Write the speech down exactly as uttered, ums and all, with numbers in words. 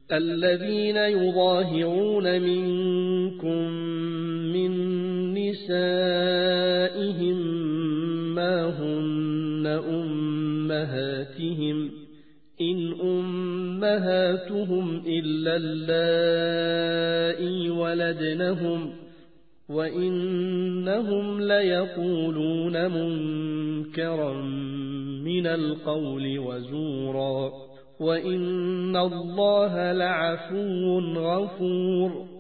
الذين يظاهرون منكم من نسائهم ما هن أمهاتهم إن أمهاتهم إلا اللائي ولدنهم وإنهم ليقولون منكرا من القول وزورا وإن الله لعفو غفور